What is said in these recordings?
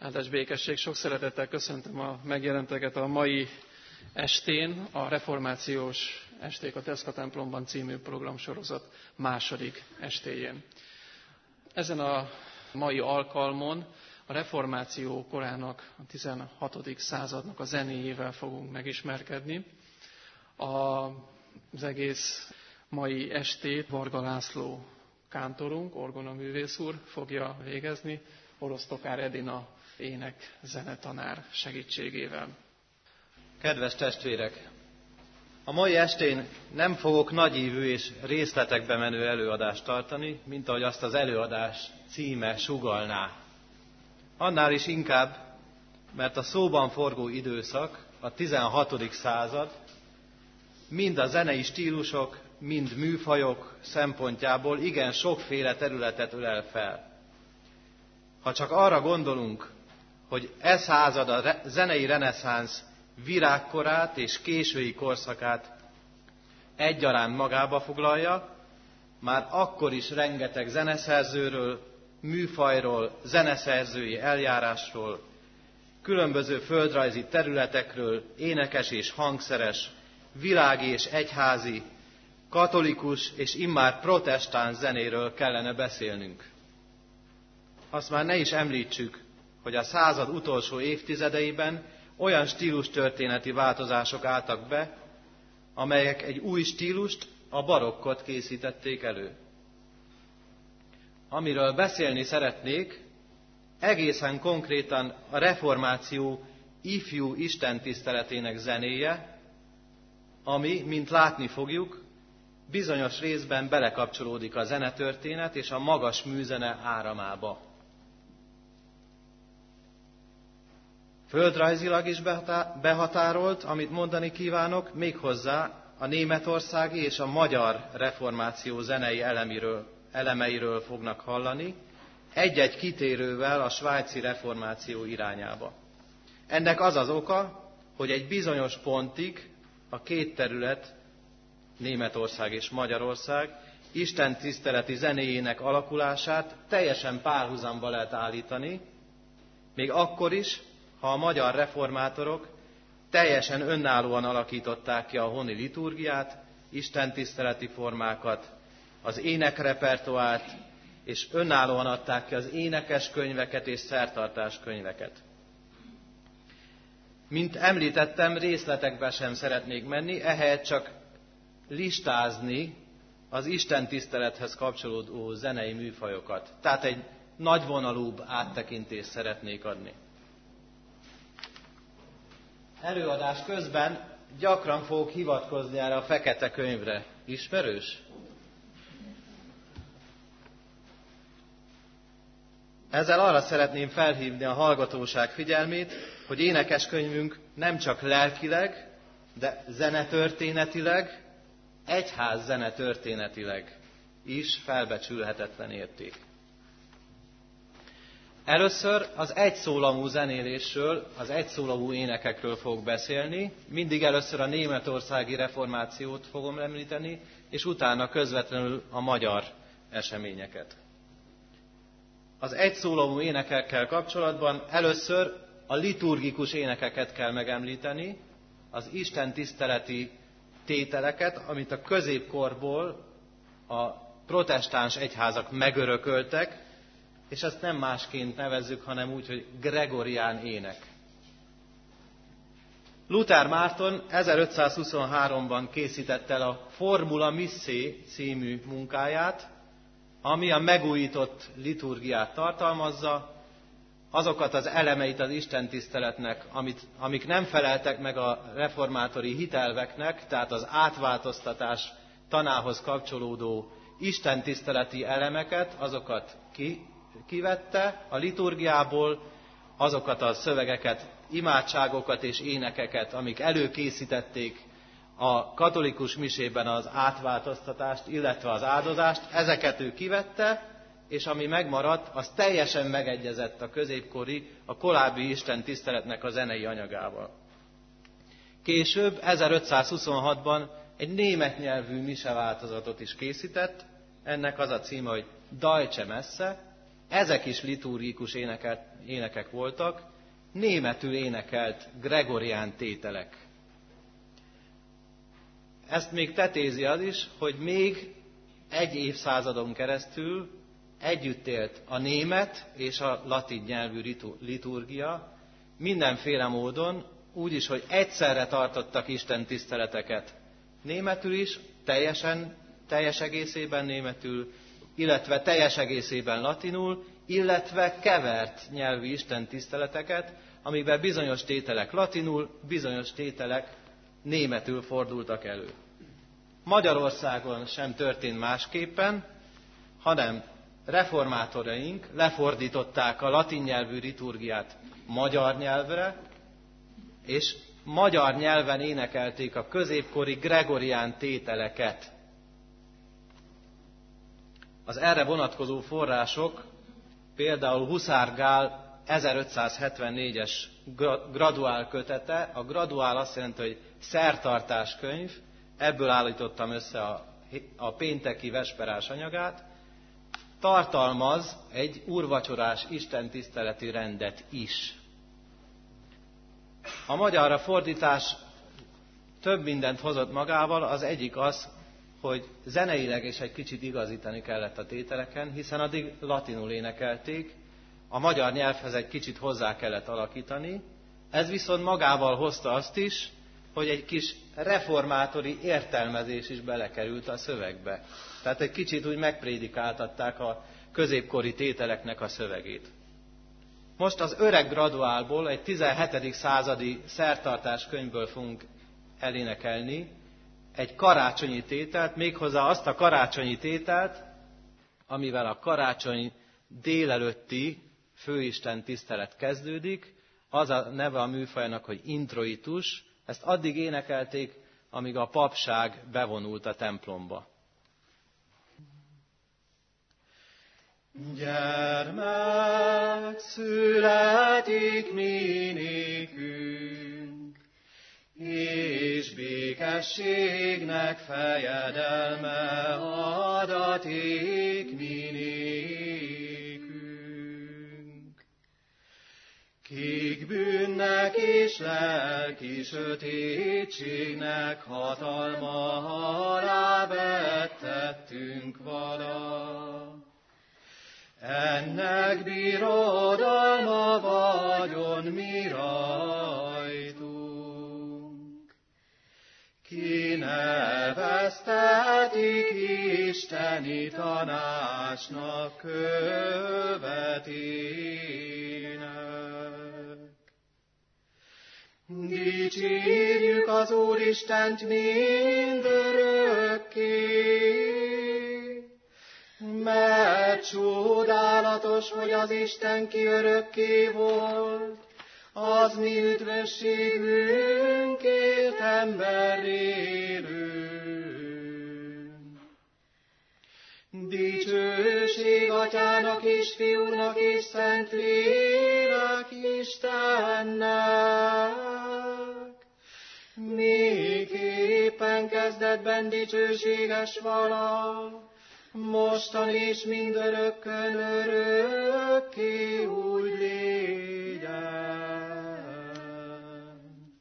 Áldás békesség, sok szeretettel köszöntöm a megjelenteket a mai estén, a Reformációs Esték a Teszka templomban című programsorozat második estéjén. Ezen a mai alkalmon a reformáció korának, a 16. századnak a zenéjével fogunk megismerkedni. Az egész mai estét Varga László kántorunk, orgonaművész úr fogja végezni, Orosztokár Edina ének zenetanár segítségével. Kedves testvérek! A mai estén nem fogok nagyívű és részletekbe menő előadást tartani, mint ahogy azt az előadás címe sugallná. Annál is inkább, mert a szóban forgó időszak, a 16. század, mind a zenei stílusok, mind műfajok szempontjából igen sokféle területet ölel fel. Ha csak arra gondolunk, hogy e század a zenei reneszánsz virágkorát és késői korszakát egyaránt magába foglalja, már akkor is rengeteg zeneszerzőről, műfajról, zeneszerzői eljárásról, különböző földrajzi területekről, énekes és hangszeres, világi és egyházi, katolikus és immár protestáns zenéről kellene beszélnünk. Azt már ne is említsük, hogy a század utolsó évtizedeiben olyan stílustörténeti változások álltak be, amelyek egy új stílust, a barokkot készítették elő. Amiről beszélni szeretnék, egészen konkrétan a reformáció ifjú istentiszteletének zenéje, ami, mint látni fogjuk, bizonyos részben belekapcsolódik a zenetörténet és a magas műzene áramába. Földrajzilag is behatárolt, amit mondani kívánok, méghozzá a németországi és a magyar reformáció zenei elemeiről fognak hallani, egy-egy kitérővel a svájci reformáció irányába. Ennek az az oka, hogy egy bizonyos pontig a két terület, Németország és Magyarország, istentiszteleti zenéjének alakulását teljesen párhuzamba lehet állítani, még akkor is, ha a magyar reformátorok teljesen önállóan alakították ki a honi liturgiát, istentiszteleti formákat, az énekrepertoárt, és önállóan adták ki az énekeskönyveket és szertartáskönyveket. Mint említettem, részletekbe sem szeretnék menni, ehelyett csak listázni az istentisztelethez kapcsolódó zenei műfajokat. Tehát egy nagyvonalúbb áttekintést szeretnék adni. Előadás közben gyakran fogok hivatkozni erre a fekete könyvre. Ismerős? Ezzel arra szeretném felhívni a hallgatóság figyelmét, hogy énekeskönyvünk nem csak lelkileg, de zenetörténetileg, egyház zenetörténetileg is felbecsülhetetlen érték. Először az egyszólamú zenélésről, az egyszólamú énekekről fogok beszélni. Mindig először a németországi reformációt fogom említeni, és utána közvetlenül a magyar eseményeket. Az egyszólamú énekekkel kapcsolatban először a liturgikus énekeket kell megemlíteni, az istentiszteleti tételeket, amit a középkorból a protestáns egyházak megörököltek, és ezt nem másként nevezzük, hanem úgy, hogy gregorián ének. Luther Márton 1523-ban készített el a Formula Missae című munkáját, ami a megújított liturgiát tartalmazza, azokat az elemeit az istentiszteletnek, amik nem feleltek meg a reformátori hitelveknek, tehát az átváltoztatás tanához kapcsolódó istentiszteleti elemeket, azokat kivette a liturgiából, azokat a szövegeket, imádságokat és énekeket, amik előkészítették a katolikus misében az átváltoztatást, illetve az áldozást, ezeket ő kivette, és ami megmaradt, az teljesen megegyezett a középkori, a korábbi istentiszteletnek a zenei anyagával. Később, 1526-ban egy német nyelvű mise változatot is készített, ennek az a címe, hogy Deutsche Messe, ezek is liturgikus énekek voltak, németül énekelt gregorián tételek. Ezt még tetézi az is, hogy még egy évszázadon keresztül együtt élt a német és a latin nyelvű liturgia, mindenféle módon, úgy is, hogy egyszerre tartottak Isten tiszteleteket németül is, teljes egészében németül, illetve teljes egészében latinul, illetve kevert nyelvű Isten tiszteleteket, amiben bizonyos tételek latinul, bizonyos tételek németül fordultak elő. Magyarországon sem történt másképpen, hanem reformátoraink lefordították a latin nyelvű liturgiát magyar nyelvre, és magyar nyelven énekelték a középkori gregorián tételeket. Az erre vonatkozó források, például Huszár Gál 1574-es graduál kötete, a graduál azt jelenti, hogy szertartás könyv, ebből állítottam össze a pénteki vesperás anyagát, tartalmaz egy úrvacsorás istentiszteleti rendet is. A magyarra fordítás több mindent hozott magával, az egyik az, hogy zeneileg is egy kicsit igazítani kellett a tételeken, hiszen addig latinul énekelték, a magyar nyelvhez egy kicsit hozzá kellett alakítani, ez viszont magával hozta azt is, hogy egy kis reformátori értelmezés is belekerült a szövegbe. Tehát egy kicsit úgy megprédikáltatták a középkori tételeknek a szövegét. Most az öreg graduálból, egy 17. századi szertartás könyvből fogunk elénekelni egy karácsonyi tételt, méghozzá azt a karácsonyi tételt, amivel a karácsony délelőtti főisten tisztelet kezdődik, az a neve a műfajnak, hogy introitus, ezt addig énekelték, amíg a papság bevonult a templomba. Gyermek születik mi nékünk, és békességnek fejedelme adaték mi nékünk. Kik bűnnek és lelki sötétségnek hatalma alá vettettünk vala. Ennek birodalma vagyon mi rajtunk. Kineveztetik isteni tanácsnak követének. Dicsérjük az Úristent mindörökké, mert csodálatos, hogy az Isten ki örökké volt, az mi üdvösségünkért emberré lőn. Dicsőség Atyának és Fiúnak és Szentlélek Istennek, miképpen kezdetben dicsőséges vala, mostan és mindörökkön örökké úgy légyen.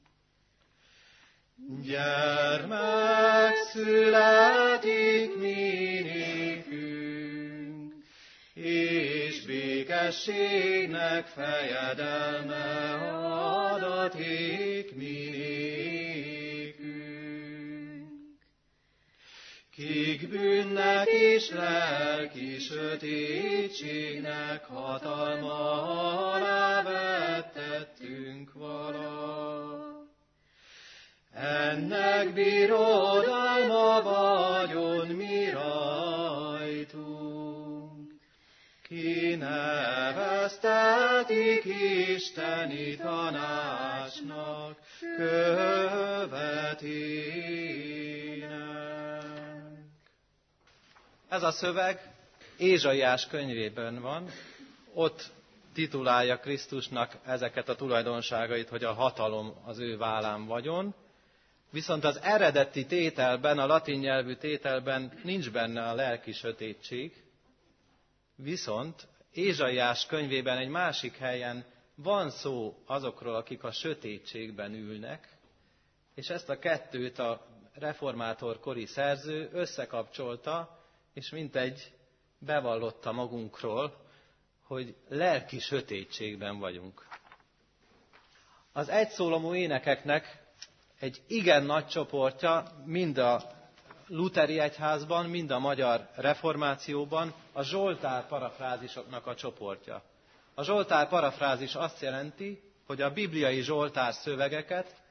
Gyermek születik mi nékünk, és békességnek fejedelme adaték mi nékünk. Kik bűnnek és lelki sötétségnek hatalma alá vettettünk vala. Ennek birodalma vagyon mi rajtunk. Kineveztetik isteni tanácsnak követének. Ez a szöveg Ézsaiás könyvében van, ott titulálja Krisztusnak ezeket a tulajdonságait, hogy a hatalom az ő vállán vagyon, viszont az eredeti tételben, a latin nyelvű tételben nincs benne a lelki sötétség, viszont Ézsaiás könyvében egy másik helyen van szó azokról, akik a sötétségben ülnek, és ezt a kettőt a reformátor kori szerző összekapcsolta, és mintegy bevallotta magunkról, hogy lelki sötétségben vagyunk. Az egyszólamú énekeknek egy igen nagy csoportja, mind a luteri egyházban, mind a magyar reformációban a zsoltár parafrázisoknak a csoportja. A zsoltár parafrázis azt jelenti, hogy a bibliai zsoltár szövegeket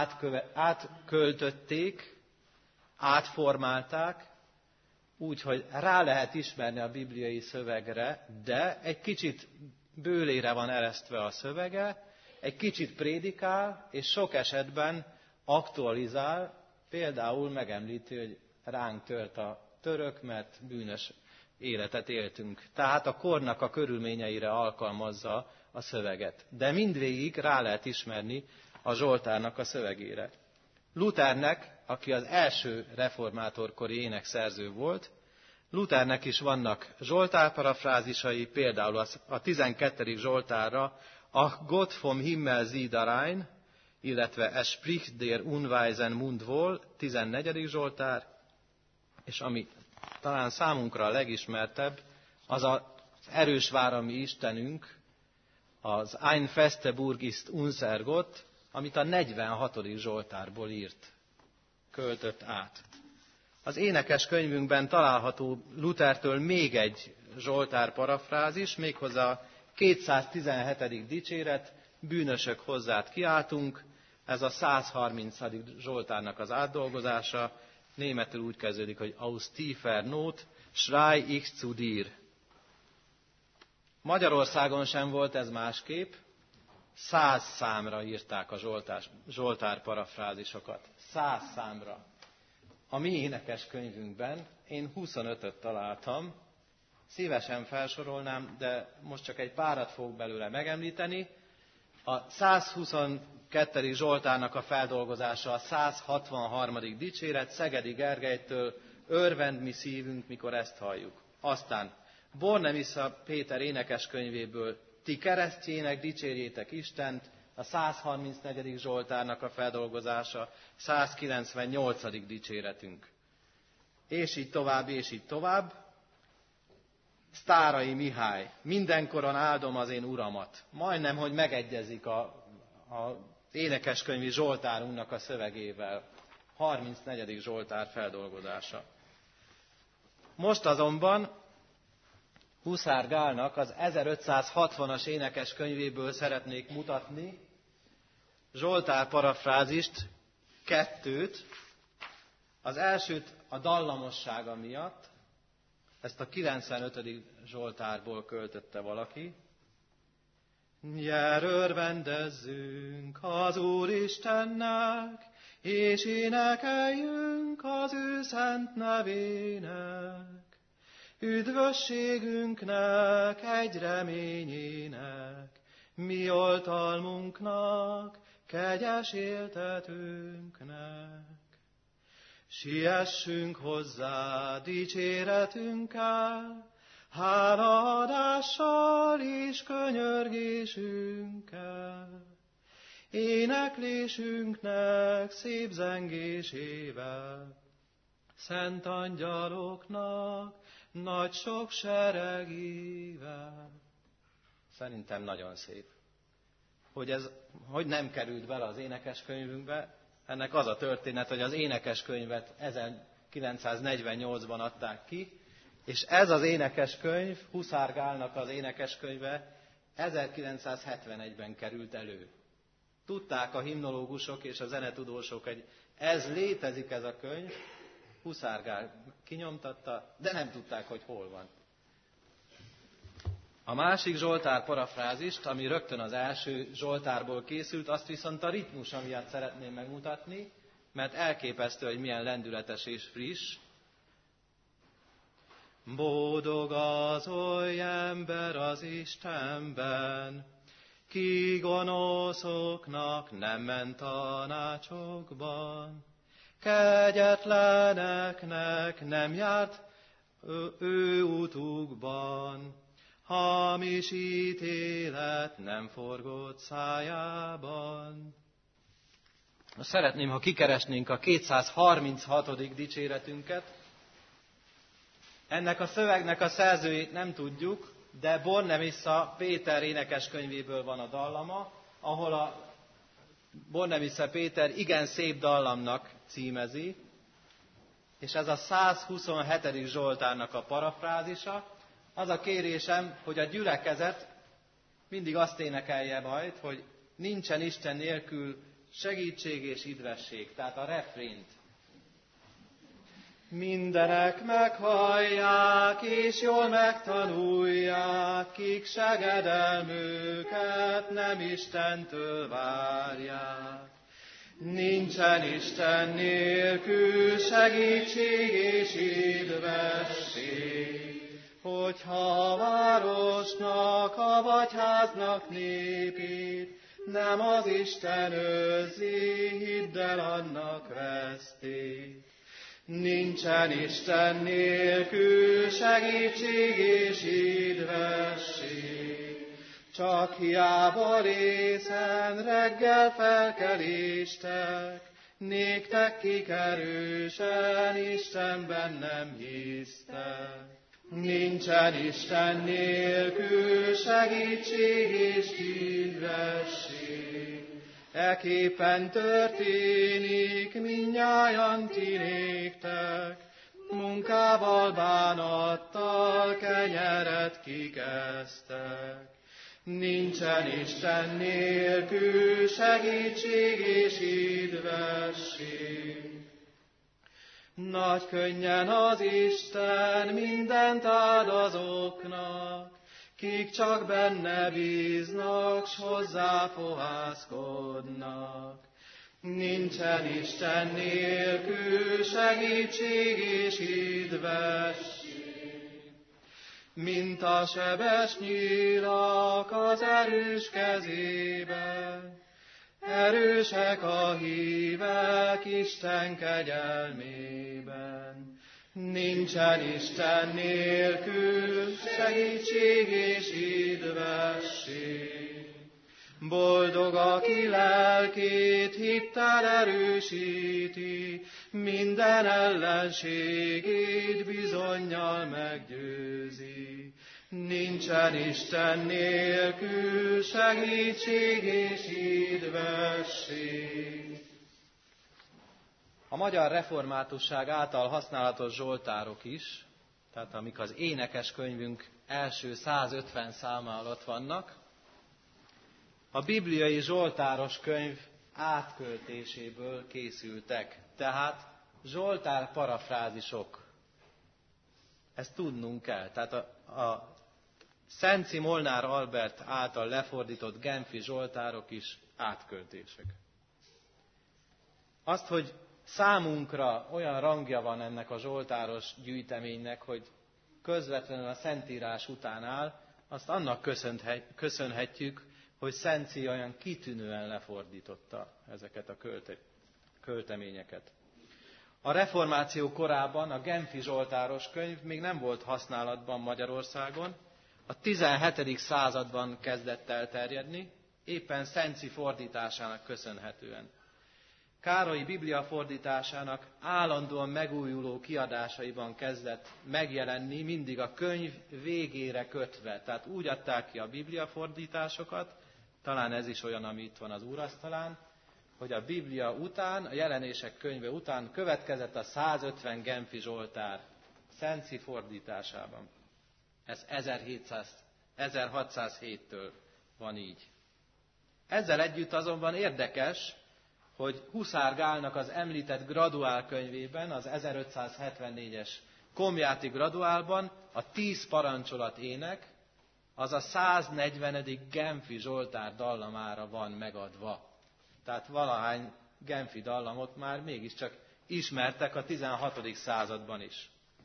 átköltötték, átformálták, úgy, hogy rá lehet ismerni a bibliai szövegre, de egy kicsit bőlére van eresztve a szövege, egy kicsit prédikál, és sok esetben aktualizál, például megemlíti, hogy ránk tört a török, mert bűnös életet éltünk. Tehát a kornak a körülményeire alkalmazza a szöveget. De mindvégig rá lehet ismerni a zsoltárnak a szövegére. Luthernek, aki az első reformátorkori énekszerző volt, Luthernek is vannak zsoltárparafrázisai, például a 12. zsoltárra a Gott vom Himmel sieht herein, illetve Es spricht der unweisen Mund wohl, 14. zsoltár, és ami talán számunkra a legismertebb, az az erős vár a mi Istenünk, az Ein feste Burg ist unser Gott, amit a 46. zsoltárból írt, költött át. Az énekes könyvünkben található Luthertől még egy zsoltár parafrázis, méghozzá a 217. dicséret, bűnösök hozzád kiáltunk, ez a 130. zsoltárnak az átdolgozása, németül úgy kezdődik, hogy Aus tiefer Not, schrei ich zu dir. Magyarországon sem volt ez másképp, 100 számra írták a zsoltár parafrázisokat. 100 számra. A mi énekes könyvünkben én 25-öt találtam, szívesen felsorolnám, de most csak egy párat fogok belőle megemlíteni. A 122. zsoltárnak a feldolgozása a 163. dicséret Szegedi Gergelytől, örvend mi szívünk, mikor ezt halljuk. Aztán Bornemisza Péter énekeskönyvéből, ti keresztjének dicsérjétek Istent, a 134. zsoltárnak a feldolgozása, 198. dicséretünk. És így tovább, és így tovább. Sztárai Mihály, mindenkoron áldom az én uramat. Majdnem, hogy megegyezik az énekeskönyvi zsoltárunknak a szövegével. 34. zsoltár feldolgozása. Most azonban Huszár Gálnak az 1560-as énekeskönyvéből szeretnék mutatni zsoltár parafrázist, 2. Az elsőt a dallamossága miatt, ezt a 95. zsoltárból költötte valaki. Gyere, örvendezzünk az Úristennek, és énekeljünk az ő szent nevének. Üdvösségünknek, egy reményének, mi oltalmunknak, kegyes éltetünknek. Siessünk hozzá dicséretünkkel, hálaadással és könyörgésünkkel, éneklésünknek szép zengésével, szent angyaloknak nagy sok seregével. Szerintem nagyon szép. Hogy ez hogy nem került bele az énekeskönyvünkbe, ennek az a történet, hogy az énekeskönyvet 1948-ban adták ki, és ez az énekeskönyv, Huszár Gálnak az énekeskönyve 1971-ben került elő. Tudták a himnológusok és a zenetudósok, hogy ez létezik ez a könyv, Huszár Gál kinyomtatta, de nem tudták, hogy hol van. A másik zsoltár parafrázist, ami rögtön az első zsoltárból készült, azt viszont a ritmusa miatt szeretném megmutatni, mert elképesztő, hogy milyen lendületes és friss. Boldog az oly ember az Istenben, ki gonoszoknak nem ment tanácsokban, kegyetleneknek nem járt ő útukban, hamis ítélet nem forgott szájában. Most szeretném, ha kikeresnénk a 236. dicséretünket. Ennek a szövegnek a szerzőjét nem tudjuk, de Bornemisza Péter énekeskönyvéből van a dallama, ahol a Bornemisza Péter igen szép dallamnak címezi, és ez a 127. Zsoltárnak a parafrázisa. Az a kérésem, hogy a gyülekezet mindig azt énekelje majd, hogy nincsen Isten nélkül segítség és idvesség, tehát a refrént. Mindenek meghallják, és jól megtanulják, kik segedelmüket nem Istentől várják. Nincsen Isten nélkül segítség és idvesség, hogyha a városnak, vagy háznak népét nem az Isten őrzi, hidd el annak veszték. Nincsen Isten nélkül segítség és idvesség, csak hiába részen reggel felkeléstek, néktek kik erősen Istenben nem hisztek. Nincsen Isten nélkül segítség és idvesség, eképpen történik mindnyájan ti néktek, munkával, bánattal kenyeret kikezdtek. Nincsen Isten nélkül segítség és idvesség. Nagy könnyen az Isten mindent ad azoknak, kik csak benne bíznak, s hozzá fohászkodnak. Nincsen Isten nélkül segítség és idvesség, mint a sebes nyílak az erős kezében. Erősek a hívek Isten kegyelmében. Nincsen Isten nélkül segítség és idvesség. Boldog, aki lelkét hittel erősíti, minden ellenségét bizonnyal meggyőzi. Nincsen Isten nélkül segítség és idvesség. A magyar reformátusság által használatos zsoltárok is, tehát amik az énekeskönyvünk első 150 száma alatt vannak, a bibliai zsoltáros könyv átköltéséből készültek. Tehát zsoltár parafrázisok. Ezt tudnunk kell. Tehát a Szenci Molnár Albert által lefordított genfi zsoltárok is átköltések. Azt, hogy számunkra olyan rangja van ennek a zsoltáros gyűjteménynek, hogy közvetlenül a Szentírás után áll, azt annak köszönhetjük, hogy Szenci olyan kitűnően lefordította ezeket a költeményeket. A reformáció korában a genfi zsoltáros könyv még nem volt használatban Magyarországon, a 17. században kezdett el terjedni, éppen Szenci fordításának köszönhetően. Károlyi Biblia fordításának állandóan megújuló kiadásaiban kezdett megjelenni, mindig a könyv végére kötve. Tehát úgy adták ki a Biblia fordításokat, talán ez is olyan, ami itt van az úrasztalán, hogy a Biblia után, a Jelenések könyve után következett a 150 genfi zsoltár Szenci fordításában. Ez 1607-től van így. Ezzel együtt azonban érdekes, hogy Huszár Gálnak az említett graduál könyvében, az 1574-es Komjáti graduálban a 10 parancsolat ének, az a 140. genfi zsoltár dallamára van megadva. Tehát valahány genfi dallamot már mégiscsak ismertek a 16. században is.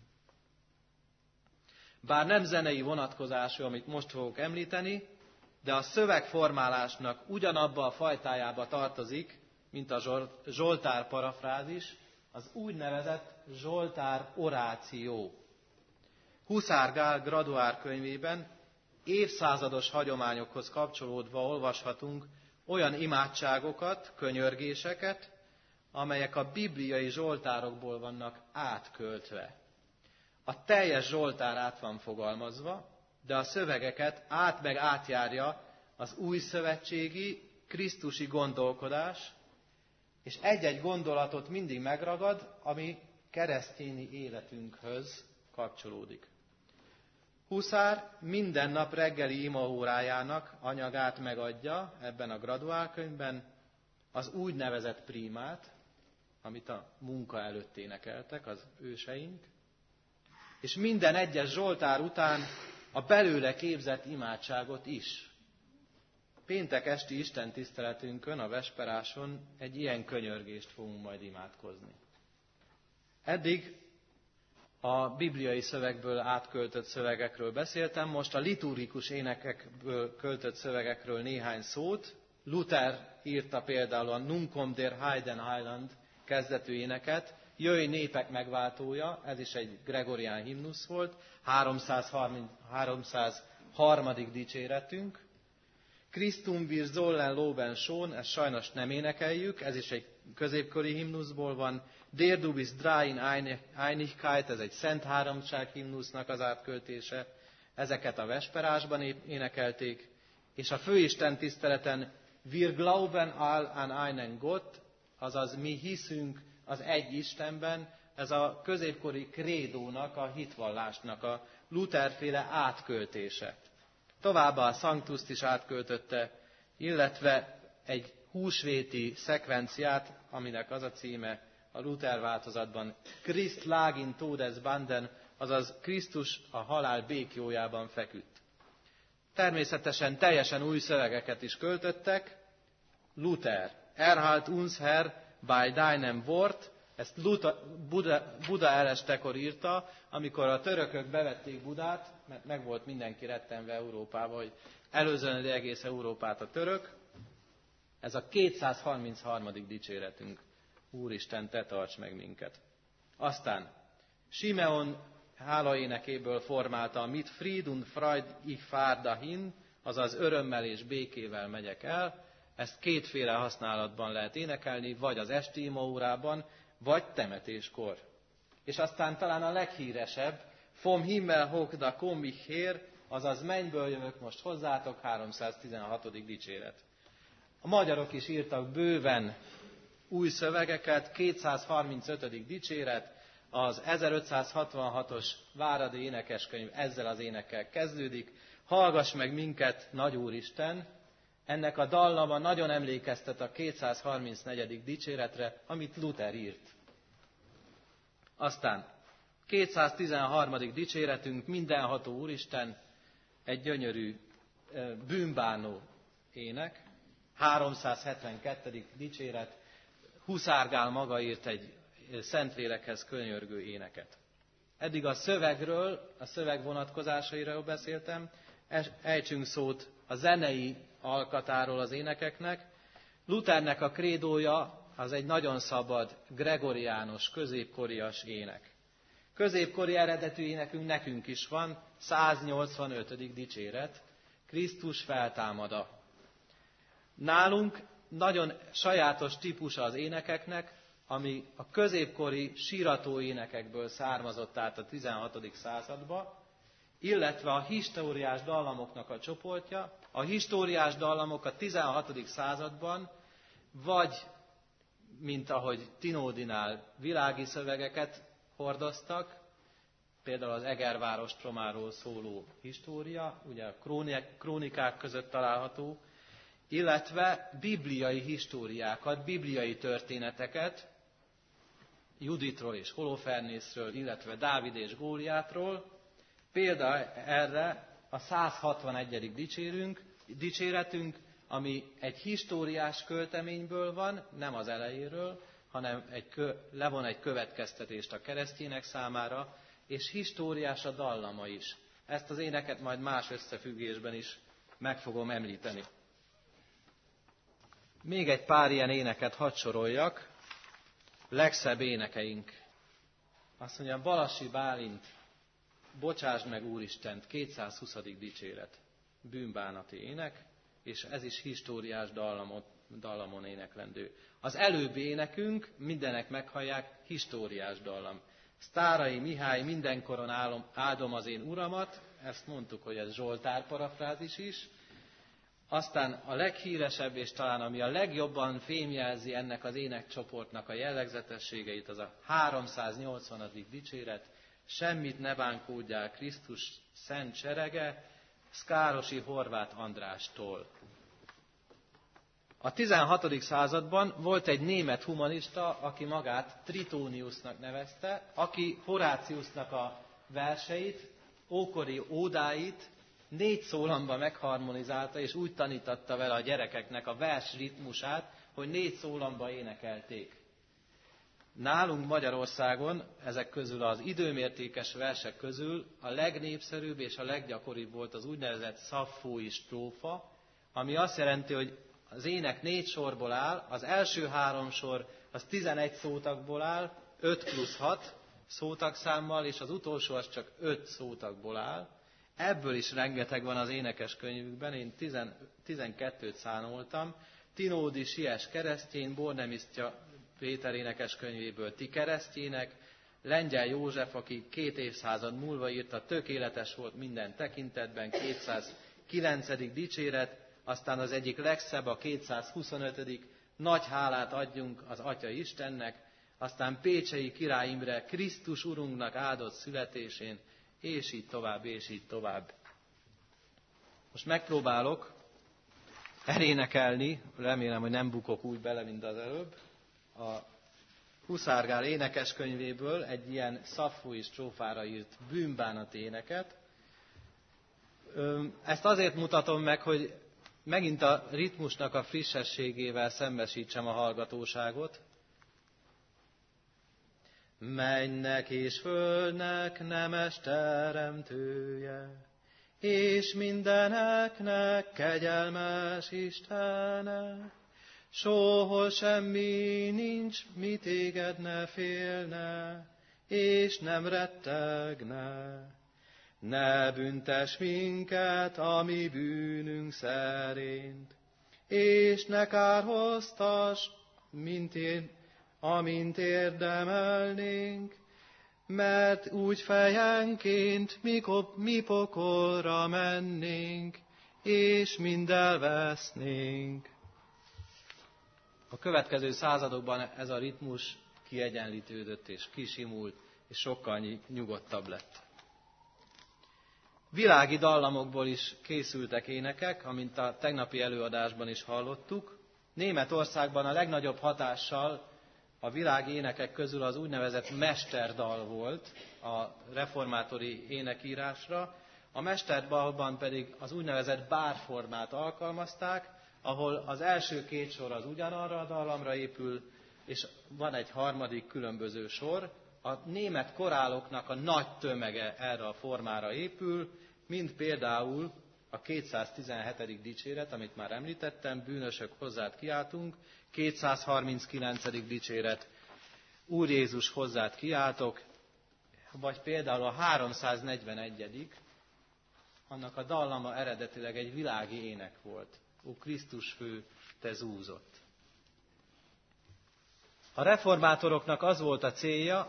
Bár nem zenei vonatkozású, amit most fogok említeni, de a szövegformálásnak ugyanabba a fajtájába tartozik, mint a zsoltár parafrázis, az úgynevezett zsoltár oráció. Huszár Gál graduár könyvében évszázados hagyományokhoz kapcsolódva olvashatunk olyan imádságokat, könyörgéseket, amelyek a bibliai zsoltárokból vannak átköltve. A teljes zsoltár át van fogalmazva, de a szövegeket meg átjárja az új szövetségi, krisztusi gondolkodás, és egy-egy gondolatot mindig megragad, ami keresztényi életünkhöz kapcsolódik. Huszár minden nap reggeli imaórájának anyagát megadja ebben a graduálkönyvben, az úgynevezett prímát, amit a munka előtt énekeltek az őseink, és minden egyes zsoltár után a belőle képzett imádságot is. Péntek esti istentiszteletünkön, a vesperáson egy ilyen könyörgést fogunk majd imádkozni. Eddig a bibliai szövegből átköltött szövegekről beszéltem, most a liturgikus énekekből költött szövegekről néhány szót. Luther írta például a Nun kommt der Heiden Heiland kezdetű éneket, Jöjj népek megváltója, ez is egy gregorián himnusz volt, 303. dicséretünk. Christum wir sollen loben schon, ezt sajnos nem énekeljük, ez is egy középkori himnuszból van. Der du bist drei in Einigkeit, ez egy Szent Háromság himnusznak az átköltése. Ezeket a vesperásban énekelték. És a főisten tiszteleten Wir glauben all an einen Gott, azaz mi hiszünk az egy Istenben, ez a középkori krédónak, a hitvallásnak a Luther-féle átköltése. Továbbá a Sanctuszt is átköltötte, illetve egy húsvéti szekvenciát, aminek az a címe a Luther változatban Christ lag in Todesbanden, azaz Krisztus a halál békjójában feküdt. Természetesen teljesen új szövegeket is költöttek. Luther, Erhalt uns Herr bei deinem Wort, ezt Buda elestekor írta, amikor a törökök bevették Budát, mert meg volt mindenki rettenve Európába, hogy előzönöd egész Európát a török. Ez a 233. dicséretünk. Úristen, te tarts meg minket. Aztán Simeon hálaénekéből formálta a Mit Fried und Freud ich fahr dahin, azaz örömmel és békével megyek el. Ezt kétféle használatban lehet énekelni, vagy az esti imaórában, vagy temetéskor. És aztán talán a leghíresebb, Vom Himmel hoch da komm ich her, azaz mennyből jövök most hozzátok, 316. dicséret. A magyarok is írtak bőven új szövegeket, 235. dicséret, az 1566-os Váradi énekeskönyv ezzel az énekkel kezdődik. Hallgass meg minket, nagy Úristen! Ennek a dallama nagyon emlékeztet a 234. dicséretre, amit Luther írt. Aztán 213. dicséretünk, Mindenható Úristen, egy gyönyörű bűnbánó ének. 372. dicséret, Huszár maga írt egy Szentlélekhez könyörgő éneket. Eddig a szövegről, a szöveg vonatkozásairól beszéltem, ejtsünk szót a zenei alkatáról az énekeknek. Luthernek a krédója az egy nagyon szabad, gregoriánus, középkorias ének. Középkori eredetű énekünk nekünk is van, 185. dicséret, Krisztus feltámada. Nálunk nagyon sajátos típusa az énekeknek, ami a középkori sírató énekekből származott át a 16. századba, illetve a históriás dallamoknak a csoportja. A históriás dallamok a 16. században, vagy, mint ahogy Tinódinál világi szövegeket hordoztak, például az Egerváros tromáról szóló história, ugye a krónikák között található, illetve bibliai históriákat, bibliai történeteket, Juditról és Holofernészről, illetve Dávid és Góliátról. Példa erre a 161. dicséretünk, ami egy históriás költeményből van, nem az elejéről, hanem levon egy következtetést a keresztjének számára, és históriás a dallama is. Ezt az éneket majd más összefüggésben is meg fogom említeni. Még egy pár ilyen éneket hadd soroljak. Legszebb énekeink. Azt mondja, Balassi Bálint, Bocsásd meg Úristent, 220. dicséret. bűnbánati ének, és ez is históriás dallamon éneklendő. Az előbbi énekünk, mindenek meghallják, históriás dallam. Sztáray Mihály, mindenkoron áldom az én uramat, ezt mondtuk, hogy ez Zsoltár parafrázis is. Aztán a leghíresebb, és talán ami a legjobban fémjelzi ennek az énekcsoportnak a jellegzetességeit, az a 380. dicséret, semmit ne bánkódjál Krisztus szent serege, Szkárosi Horváth Andrástól. A 16. században volt egy német humanista, aki magát Tritóniusnak nevezte, aki Horáciusnak a verseit, ókori ódáit 4 szólamba megharmonizálta, és úgy tanítatta vele a gyerekeknek a vers ritmusát, hogy 4 szólamba énekelték. Nálunk Magyarországon ezek közül az időmértékes versek közül a legnépszerűbb és a leggyakoribb volt az úgynevezett szaffói strófa, ami azt jelenti, hogy az ének 4 sorból áll, az első 3 sor az 11 szótagból áll, 5 plusz 6 szótagszámmal, és az utolsó az csak 5 szótagból áll. Ebből is rengeteg van az énekeskönyvükben, én 12-t számoltam. Tinódi Sies keresztény, Bornemisztja Péter énekeskönyvéből Ti keresztjének, Lengyel József, aki 2 évszázad múlva írta, tökéletes volt minden tekintetben, 209. dicséret, aztán az egyik legszebb, a 225. Nagy hálát adjunk az Atya Istennek, aztán Pécsei Király Imre Krisztus Urunknak áldott születésén, és így tovább, és így tovább. Most megpróbálok elénekelni, remélem, hogy nem bukok úgy bele, mint az előbb, a Huszárgál énekeskönyvéből egy ilyen szaffói strófára írt bűnbánati éneket. Ezt azért mutatom meg, hogy megint a ritmusnak a frissességével szembesítsem a hallgatóságot. Mennek és földnek nemes teremtője, és mindeneknek kegyelmes Istene, sohol semmi nincs, mi téged ne félne, és nem rettegne. Ne büntess minket a mi bűnünk szerint, és ne kárhoztass, amint érdemelnénk, mert úgy fejenként mi pokolra mennénk, és mind elvesznénk. A következő századokban ez a ritmus kiegyenlítődött és kisimult, és sokkal nyugodtabb lett. Világi dallamokból is készültek énekek, amint a tegnapi előadásban is hallottuk. Németországban a legnagyobb hatással a világi énekek közül az úgynevezett mesterdal volt a reformátori énekírásra. A mesterdalban pedig az úgynevezett bárformát alkalmazták, ahol az első 2 sor az ugyanarra a dallamra épül, és van egy harmadik különböző sor. A német koráloknak a nagy tömege erre a formára épül, mint például a 217. dicséret, amit már említettem, bűnösök hozzád kiáltunk, 239. dicséret, Úr Jézus hozzád kiáltok, vagy például a 341. annak a dallama eredetileg egy világi ének volt. Ó Krisztus fő, te zúzott. A reformátoroknak az volt a célja,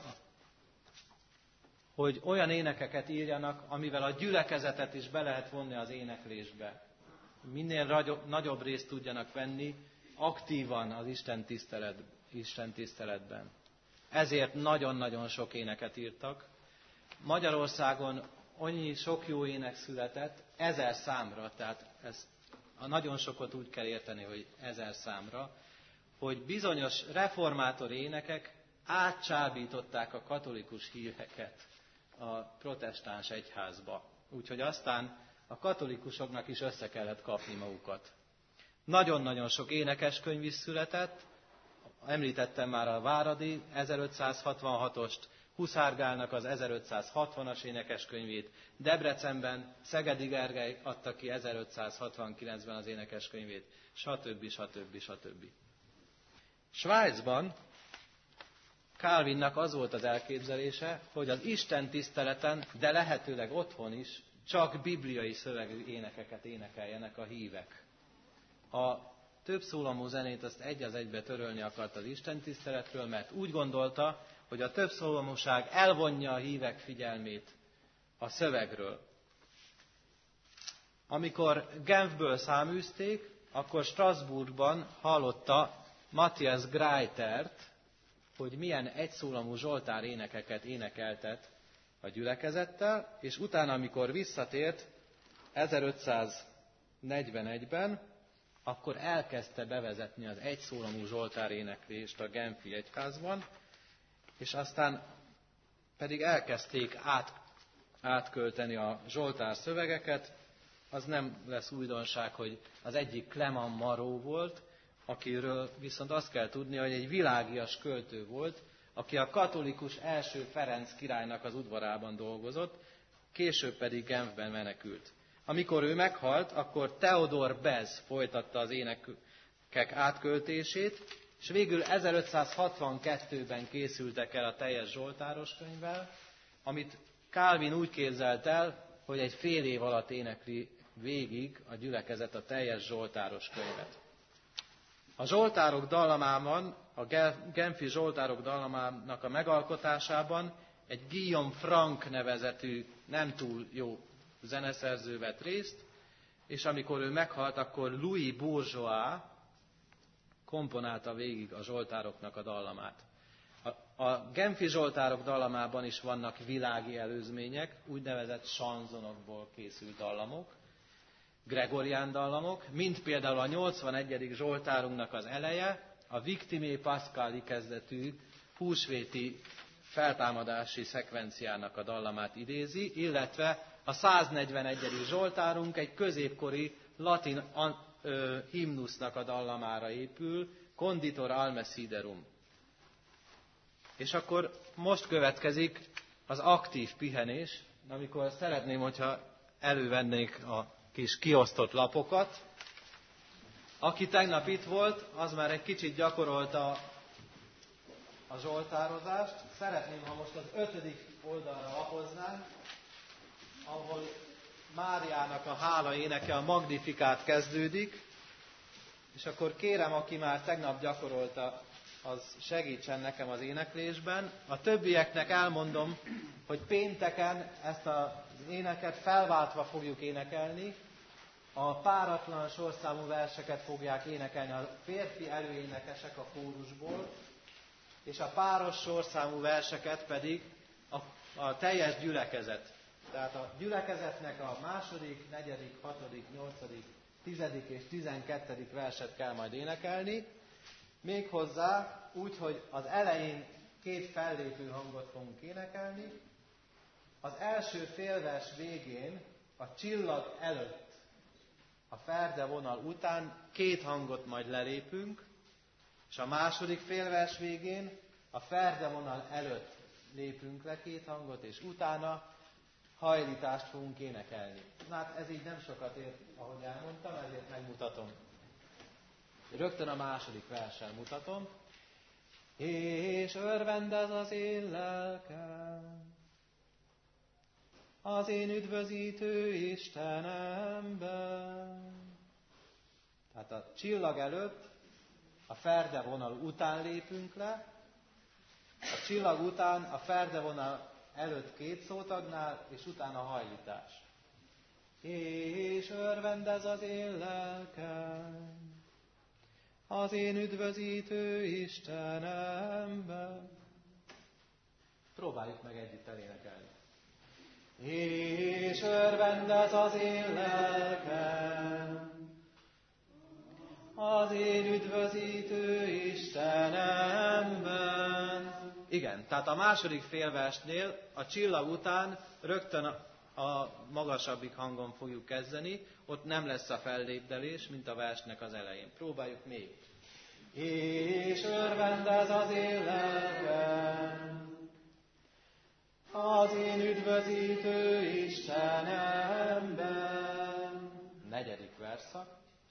hogy olyan énekeket írjanak, amivel a gyülekezetet is be lehet vonni az éneklésbe. Minél nagyobb részt tudjanak venni aktívan az Isten tiszteletben. Ezért nagyon-nagyon sok éneket írtak. Magyarországon annyi sok jó ének született, 1000 számra, tehát ezt a nagyon sokot úgy kell érteni, hogy 1000 számra, hogy bizonyos reformátor énekek átcsábították a katolikus híveket a protestáns egyházba. Úgyhogy aztán a katolikusoknak is össze kellett kapni magukat. Nagyon-nagyon sok énekeskönyv is született, említettem már a Váradi 1566-ost, Huszárgálnak az 1560-as énekeskönyvét, Debrecenben Szegedi Gergely adta ki 1569-ben az énekeskönyvét, stb. Svájcban Calvinnak az volt az elképzelése, hogy az Isten tiszteleten, de lehetőleg otthon is csak bibliai szövegű énekeket énekeljenek a hívek. A több szólamú zenét azt egy az egybe törölni akart az istentiszteletről, mert úgy gondolta, hogy a több szólamúság elvonja a hívek figyelmét a szövegről. Amikor Genfből száműzték, akkor Strasbourgban hallotta Matthias Greitert, hogy milyen egyszólamú zsoltár énekeket énekeltet a gyülekezettel, és utána, amikor visszatért 1541-ben, akkor elkezdte bevezetni az egyszólamú zsoltár éneklést a Genfi egyházban, és aztán pedig elkezdték átkölteni a zsoltár szövegeket. Az nem lesz újdonság, hogy az egyik Clement Marot volt, akiről viszont azt kell tudni, hogy egy világias költő volt, aki a katolikus első Ferenc királynak az udvarában dolgozott, később pedig Genfben menekült. Amikor ő meghalt, akkor Theodor Bez folytatta az énekek átköltését, és végül 1562-ben készültek el a teljes zsoltáros könyvvel, amit Calvin úgy képzelt el, hogy egy fél év alatt énekli végig a gyülekezet a teljes zsoltáros könyvet. A zsoltárok dallamában, a Genfi zsoltárok dallamának a megalkotásában egy Guillaume Franck nevezetű nem túl jó zeneszerző vett részt, és amikor ő meghalt, akkor Louis Bourgeois komponálta végig a zsoltároknak a dallamát. A Genfi zsoltárok dallamában is vannak világi előzmények, úgynevezett sanzonokból készült dallamok, gregorián dallamok, mint például a 81. zsoltárunknak az eleje, a Victime Pascali kezdetű húsvéti feltámadási szekvenciának a dallamát idézi, illetve a 141. zsoltárunk egy középkori latin himnusznak a dallamára épül, Conditor alme siderum. És akkor most következik az aktív pihenés, amikor szeretném, hogyha elővennék a kis kiosztott lapokat. Aki tegnap itt volt, az már egy kicsit gyakorolta a zsoltározást. Szeretném, ha most az 5. oldalra lapoznánk, ahol Máriának a hála éneke, a Magnifikát kezdődik, és akkor kérem, aki már tegnap gyakorolta, az segítsen nekem az éneklésben. A többieknek elmondom, hogy pénteken ezt az éneket felváltva fogjuk énekelni. A páratlan sorszámú verseket fogják énekelni a férfi előénekesek a kórusból, és a páros sorszámú verseket pedig a teljes gyülekezet. Tehát a gyülekezetnek a 2., 4., 6., 8., 10. és 12. verset kell majd énekelni. Méghozzá úgy, hogy az elején 2 fellépő hangot fogunk énekelni, az első félvers végén a csillag előtt, a ferde vonal után 2 hangot majd lelépünk, és a második félvers végén a ferde vonal előtt lépünk le 2 hangot, és utána hajlítást fogunk énekelni. Na hát ez így nem sokat ér, ahogy elmondtam, ezért megmutatom. Rögtön a második versen mutatom. És örvendez az én lelkem, az én üdvözítő Istenemben. Tehát a csillag előtt, a ferde vonal után lépünk le, a csillag után a ferde vonal előtt 2 szótagnál, és utána hajlítás. És örvendez az én lelkem, az én üdvözítő Istenemben. Próbáljuk meg együtt elénekelni. És örvendez az én lelkem, az én üdvözítő Istenemben. Igen, tehát a második félversnél a csillag után rögtön a magasabbik hangon fogjuk kezdeni, ott nem lesz a fellépdelés, mint a versnek az elején. Próbáljuk még. És örvendez az én lelkem, az én üdvözítő Istenemben. 4. verszak.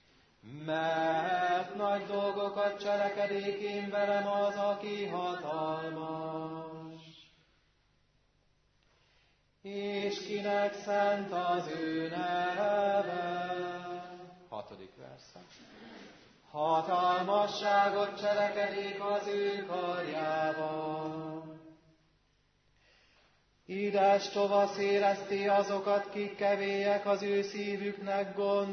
Mert nagy dolgokat cselekedik én velem az, aki hatalmas. és kinek szent az ő neve. 6. verszak. Hatalmasságot cselekedik az ő karjában. Édes csova széleszti azokat, kik kevélyek az ő szívüknek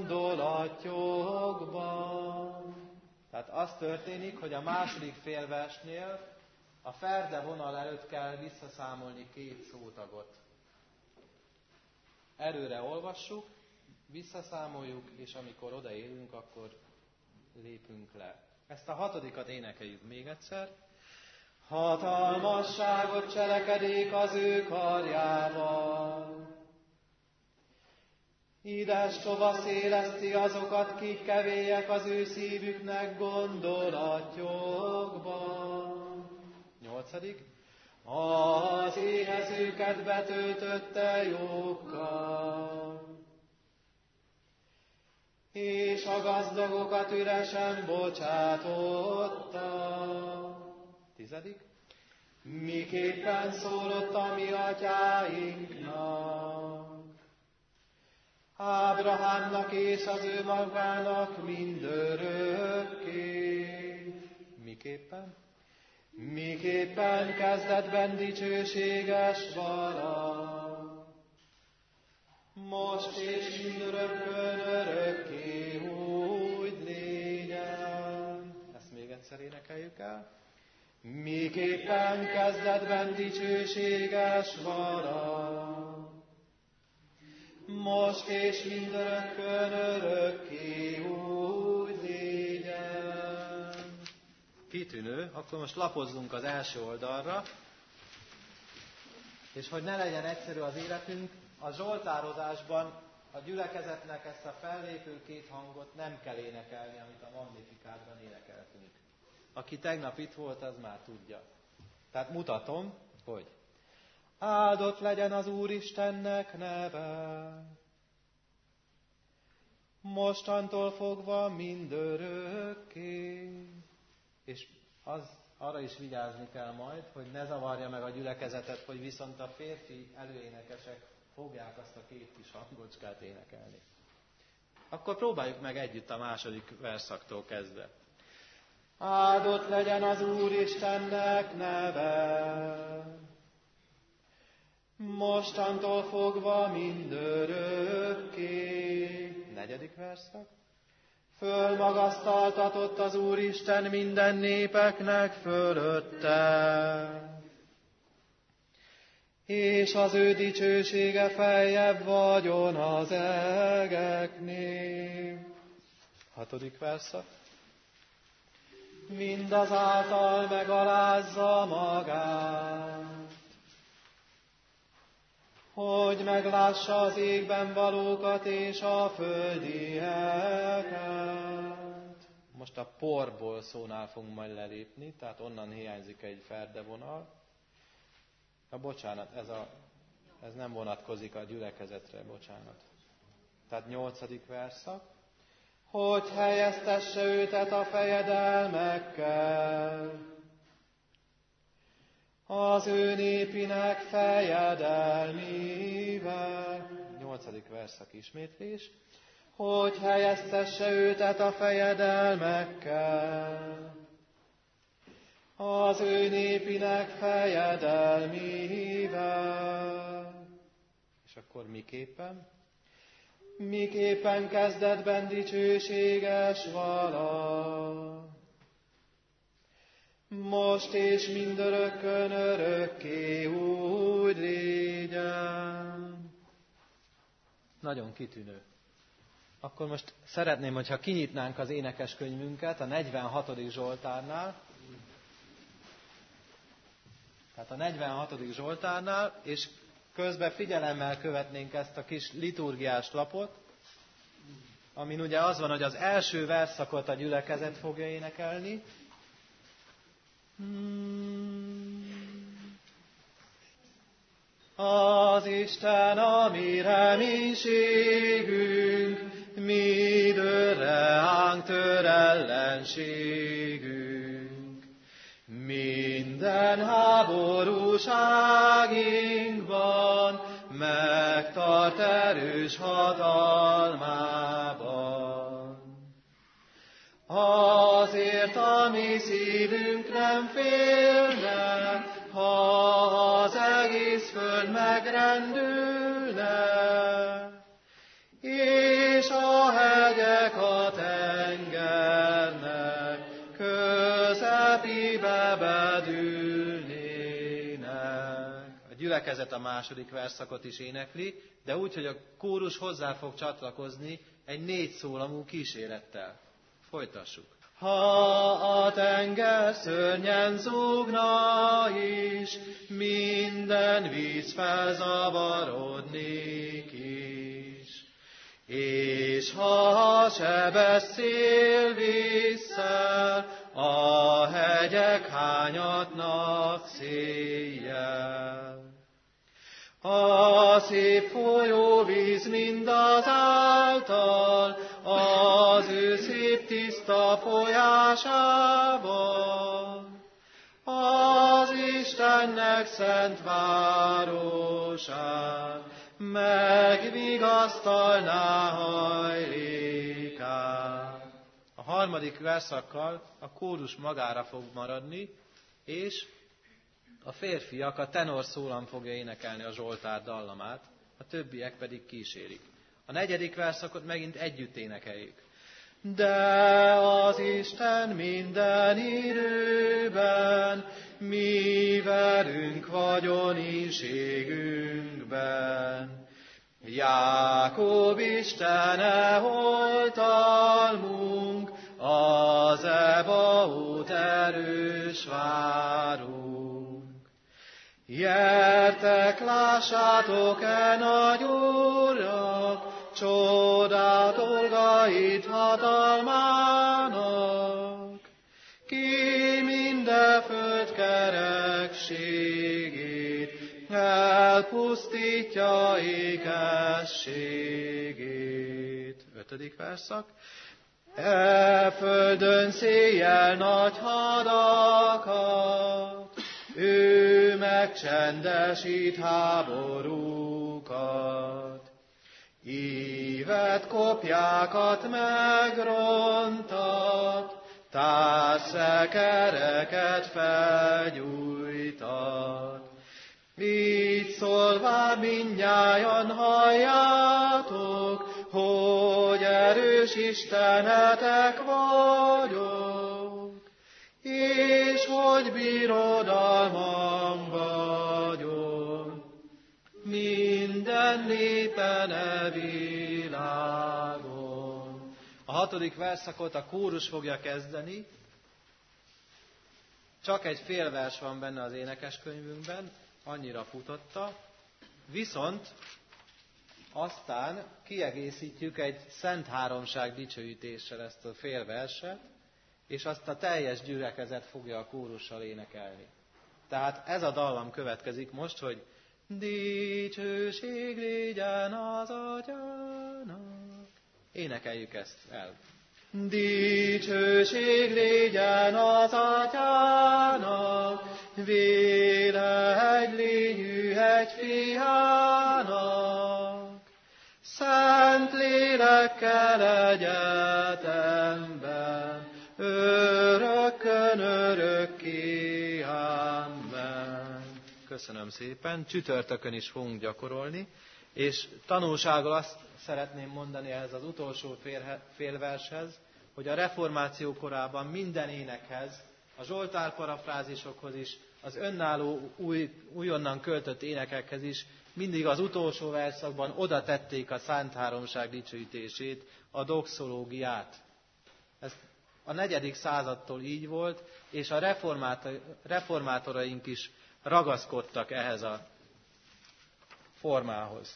gondolatjogban. Tehát az történik, hogy a második félversnél a ferde vonal előtt kell visszaszámolni 2 szótagot. Előre olvassuk, visszaszámoljuk, és amikor odaérünk, akkor lépünk le. Ezt a 6. énekeljük még egyszer. Hatalmasságot cselekedik az ő karjában. Édes csova széleszti azokat, kik kevélyek az ő szívüknek gondolatjogban. 8. Az éhezőket betöltötte jókkal, és a gazdagokat üresen bocsátotta. 10. Miképpen szólott a mi atyáinknak, Ábrahámnak és az ő magának mindörökké. Miképpen? Miképpen kezdetben dicsőséges vala, most és mindörökkön örökké úgy légyen. Ezt még egyszer énekeljük el. Miképpen kezdetben dicsőséges vala, most és mindörökkön örökké úgy légyen. Kitűnő, akkor most lapozzunk az első oldalra, és hogy ne legyen egyszerű az életünk, a zsoltározásban a gyülekezetnek ezt a fellépő 2 hangot nem kell énekelni, amit a Magnificátban énekeltünk. Aki tegnap itt volt, az már tudja. Tehát mutatom, hogy áldott legyen az Úristennek neve, mostantól fogva mindörökké. És arra is vigyázni kell majd, hogy ne zavarja meg a gyülekezetet, hogy viszont a férfi előénekesek fogják azt a 2 kis hangocskát énekelni. Akkor próbáljuk meg együtt a második verszaktól kezdve. Áldott legyen az Úristennek neve, mostantól fogva mindörökké. 4. verszak. Fölmagasztaltatott az Úristen minden népeknek fölötte, és az ő dicsősége feljebb vagyon az egeknél. 6. verszak. Mindazáltal megalázza magát, hogy meglássa az égben valókat és a földieket. Most a porból szónál fogunk majd lelépni, tehát onnan hiányzik egy ferdevonal. Bocsánat, ez nem vonatkozik a gyülekezetre, bocsánat. Tehát 8. verszak. Hogy helyeztesse őtet a fejedelmekkel, az ő népinek fejedelmével. 8. verszak ismétlés. Hogy helyeztesse őtet a fejedelmekkel, az ő népinek fejedelmével. És akkor miképpen? Miképpen kezdetben dicsőséges vala, most és mindörökkön örökké úgy légyen. Nagyon kitűnő. Akkor most szeretném, hogyha kinyitnánk az énekeskönyvünket a 46. Zsoltárnál. Tehát a 46. Zsoltárnál, és közben figyelemmel követnénk ezt a kis liturgiás lapot, amin ugye az van, hogy az első versszakot a gyülekezet fogja énekelni. Az Isten a mi reménységünk, midőre ánk tör ellenségünk. Minden háborúságinkban megtart erős hatalmában. Azért a mi szívünk nem félne, ha az egész föld megrendülne, és a hegyek a tengernek közepébe bedülnének. A gyülekezet a második versszakot is énekli, de úgy, hogy a kórus hozzá fog csatlakozni egy 4 szólamú kísérettel. Folytassuk. Ha a tenger szörnyen zúgna is, minden víz felzavarodnék is. És ha a sebes szél visszel, a hegyek hányatnak széjjel. A szép folyóvíz mindazáltal, az ő szép tiszta folyásában, az Istennek szent városát megvigasztalná hajlékát. A harmadik verszakkal a kórus magára fog maradni, és a férfiak a tenor szólam fogja énekelni a Zsoltár dallamát, a többiek pedig kísérik. A negyedik verszakot megint együtt énekeljük. De az Isten minden időben, mi velünk vagyoniségünkben. Jákob Istene oltalmunk, az Ebaót erős várunk. Gyertek, lássátok-e nagy Úrnak, csodát dolgait hatalmának, ki minden föld kerekségét, elpusztítja ékességét. 5. verszak. E földön széjjel nagy hadakat, ő megcsendesít háborúkat. Ívet kopjákat megrontat, társzekereket felgyújtat. Így szólván mindnyájan halljátok, hogy erős Istenetek vagyok, és hogy birodalmam vagyok minden népen e világon. A 6. verszakot a kórus fogja kezdeni, csak egy fél vers van benne az énekeskönyvünkben, annyira futotta, viszont aztán kiegészítjük egy Szent Háromság dicsőítéssel ezt a fél verset, és azt a teljes gyülekezet fogja a kórussal énekelni. Tehát ez a dallam következik most, hogy dicsőség legyen az Atyának. Énekeljük ezt el. Dicsőség legyen az Atyának, véle egy lényű egy fiának, szent lélekkel egyetemben, örökkön örökké, amen. Köszönöm szépen, csütörtökön is fogunk gyakorolni, és tanulsággal azt szeretném mondani ehhez az utolsó félvershez, hogy a reformáció korában minden énekhez, a Zsoltár parafrázisokhoz is, az önálló újonnan költött énekekhez is mindig az utolsó verszakban oda tették a Szent Háromság dicsőítését, a doxológiát. Ez a 4. századtól így volt, és a reformátoraink is ragaszkodtak ehhez a formához.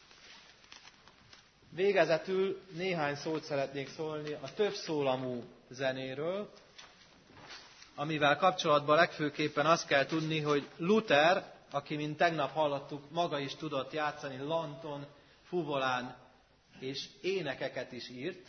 Végezetül néhány szót szeretnék szólni a többszólamú zenéről, amivel kapcsolatban legfőképpen azt kell tudni, hogy Luther, aki, mint tegnap hallottuk, maga is tudott játszani lanton, fuvolán és énekeket is írt,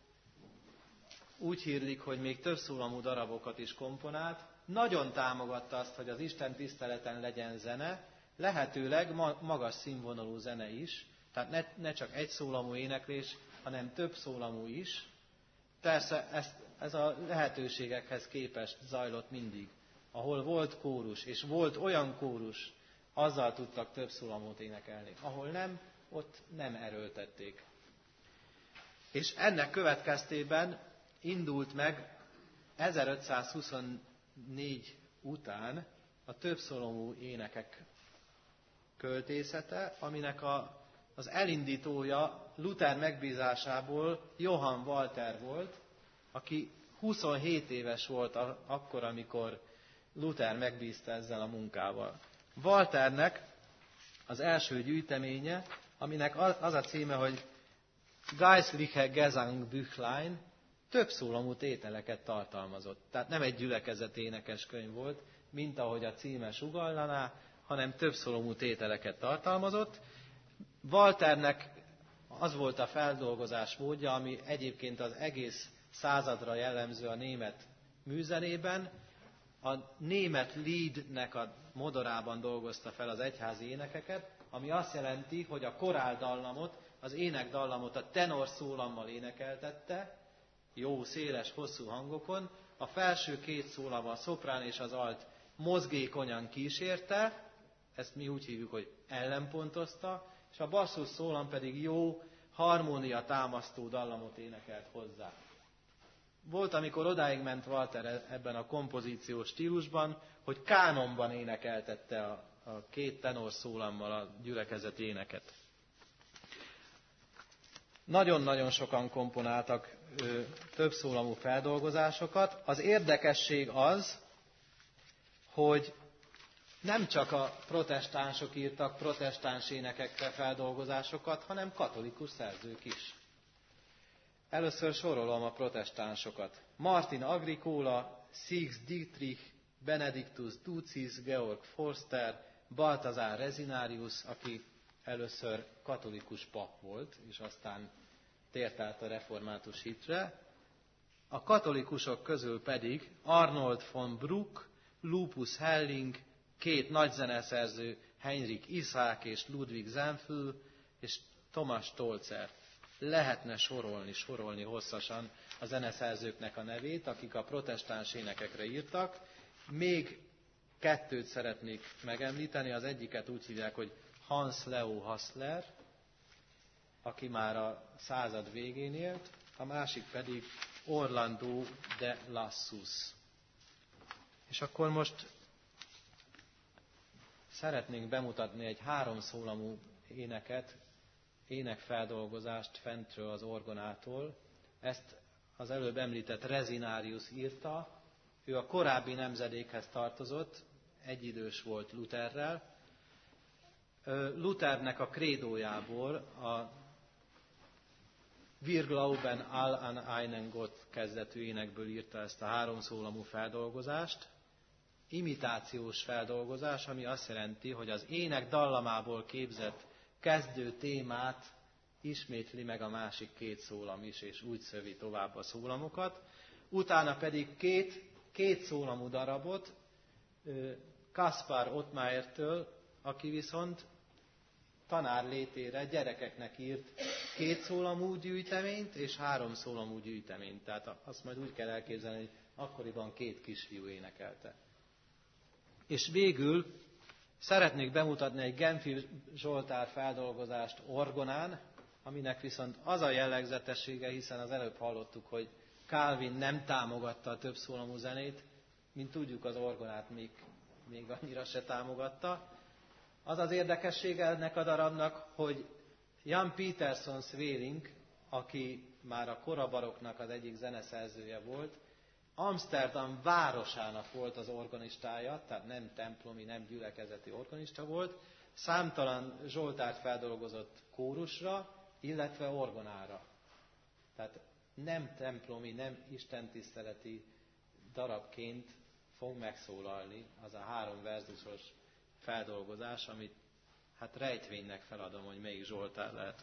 úgy hírlik, hogy még többszólamú darabokat is komponált, nagyon támogatta azt, hogy az Isten tiszteleten legyen zene, lehetőleg magas színvonalú zene is, tehát ne csak egy szólamú éneklés, hanem több szólamú is. Persze ez a lehetőségekhez képest zajlott mindig. Ahol volt kórus, és volt olyan kórus, azzal tudtak több szólamút énekelni. Ahol nem, ott nem erőltették. És ennek következtében indult meg 1524 után a többszólamú énekek költészete, aminek az elindítója Luther megbízásából Johann Walter volt, aki 27 éves volt akkor, amikor Luther megbízta ezzel a munkával. Walternek az első gyűjteménye, aminek az a címe, hogy Geistliche Gesangbüchlein, többszólamú tételeket tartalmazott. Tehát nem egy gyülekezet énekes könyv volt, mint ahogy a címe sugallaná, hanem többszólamú tételeket tartalmazott. Walternek az volt a feldolgozás módja, ami egyébként az egész századra jellemző a német műzenében. A német Liednek a modorában dolgozta fel az egyházi énekeket, ami azt jelenti, hogy a koráldallamot, az énekdallamot a tenor szólammal énekeltette, jó, széles, hosszú hangokon, a felső két szólam, a szoprán és az alt mozgékonyan kísérte, ezt mi úgy hívjuk, hogy ellenpontozta, és a basszus szólam pedig jó, harmónia támasztó dallamot énekelt hozzá. Volt, amikor odáig ment Walter ebben a kompozíciós stílusban, hogy kánonban énekeltette a két tenor szólammal a gyülekezeti éneket. Nagyon-nagyon sokan komponáltak többszólamú feldolgozásokat. Az érdekesség az, hogy nem csak a protestánsok írtak protestáns énekekre feldolgozásokat, hanem katolikus szerzők is. Először sorolom a protestánsokat. Martin Agricola, Six Dietrich, Benedictus Ducis, Georg Forster, Balthasar Resinarius, aki először katolikus pap volt, és aztán tért át a református hitre. A katolikusok közül pedig Arnold von Bruck, Lupus Helling, két nagy zeneszerző, Heinrich Isaac és Ludwig Zenfül, és Thomas Stolzer. Lehetne sorolni hosszasan a zeneszerzőknek a nevét, akik a protestáns énekekre írtak. Még kettőt szeretnék megemlíteni, az egyiket úgy hívják, hogy Hans Leo Hassler, aki már a század végén élt, a másik pedig Orlando de Lassus. És akkor most szeretnénk bemutatni egy háromszólamú éneket, énekfeldolgozást fentről az orgonától. Ezt az előbb említett Resinarius írta, ő a korábbi nemzedékhez tartozott, egyidős volt Lutherrel. Luthernek a krédójából a Wir glauben all an einen Gott kezdetű énekből írta ezt a háromszólamú feldolgozást. Imitációs feldolgozás, ami azt jelenti, hogy az ének dallamából képzett kezdő témát ismétli meg a másik két szólam is, és úgy szövi tovább a szólamokat. Utána pedig két szólamú darabot Kaspar Ottmayertől, aki viszont tanár létére gyerekeknek írt két szólamú gyűjteményt és három szólamú gyűjteményt. Tehát azt majd úgy kell elképzelni, hogy akkoriban két kisfiú énekelte. És végül szeretnék bemutatni egy Genfi Zsoltár feldolgozást orgonán, aminek viszont az a jellegzetessége, hiszen az előbb hallottuk, hogy Calvin nem támogatta a többszólamú zenét, mint tudjuk, az orgonát még annyira se támogatta. Az az érdekessége ennek a darabnak, hogy Jan Pieterszoon Sweelinck, aki már a korabaroknak az egyik zeneszerzője volt, Amsterdam városának volt az organistája, tehát nem templomi, nem gyülekezeti organista volt, számtalan zsoltárt feldolgozott kórusra, illetve orgonára. Tehát nem templomi, nem istentiszteleti darabként fog megszólalni az a 3 verzusos feldolgozás, amit hát rejtvénynek feladom, hogy melyik zsoltár lehet.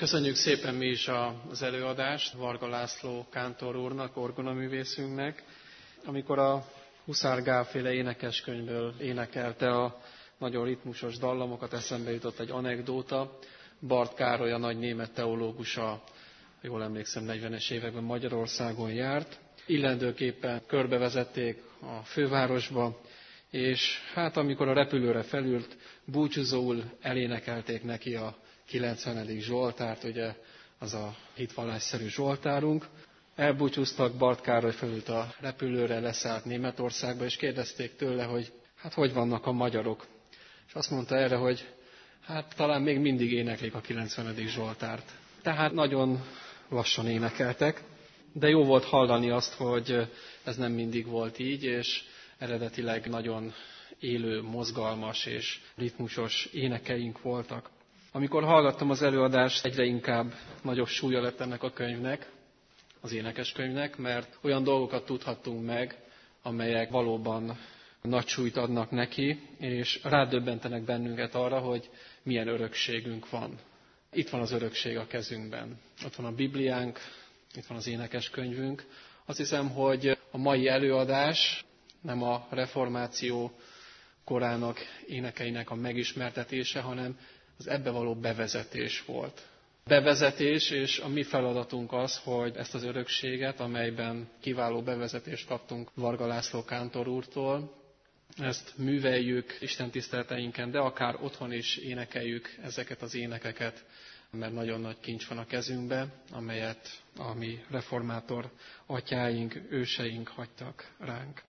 Köszönjük szépen mi is az előadást Varga László kántor úrnak, orgonaművészünknek. Amikor a Huszár Gál-féle énekeskönyvből énekelte a nagyon ritmusos dallamokat, eszembe jutott egy anekdóta. Barth Károly, a nagy német teológusa, jól emlékszem, 40-es években Magyarországon járt. Illendőképpen körbevezették a fővárosba, és hát amikor a repülőre felült, búcsúzóul elénekelték neki a 90. Zsoltárt, ugye az a hitvallásszerű Zsoltárunk. Elbúcsúztak, Barth Károly felült a repülőre, leszállt Németországba, és kérdezték tőle, hogy hát hogy vannak a magyarok. És azt mondta erre, hogy hát talán még mindig éneklik a 90. Zsoltárt. Tehát nagyon lassan énekeltek, de jó volt hallani azt, hogy ez nem mindig volt így, és eredetileg nagyon élő, mozgalmas és ritmusos énekeink voltak. Amikor hallgattam az előadást, egyre inkább nagyobb súlya lett ennek a könyvnek, az énekeskönyvnek, mert olyan dolgokat tudhattunk meg, amelyek valóban nagy súlyt adnak neki, és rádöbbentenek bennünket arra, hogy milyen örökségünk van. Itt van az örökség a kezünkben. Ott van a Bibliánk, itt van az énekeskönyvünk. Azt hiszem, hogy a mai előadás nem a reformáció korának énekeinek a megismertetése, hanem az ebbe való bevezetés volt. Bevezetés, és a mi feladatunk az, hogy ezt az örökséget, amelyben kiváló bevezetést kaptunk Varga László kántor úrtól, ezt műveljük Isten tiszteleteinken, de akár otthon is énekeljük ezeket az énekeket, mert nagyon nagy kincs van a kezünkbe, amelyet a mi reformátor atyáink, őseink hagytak ránk.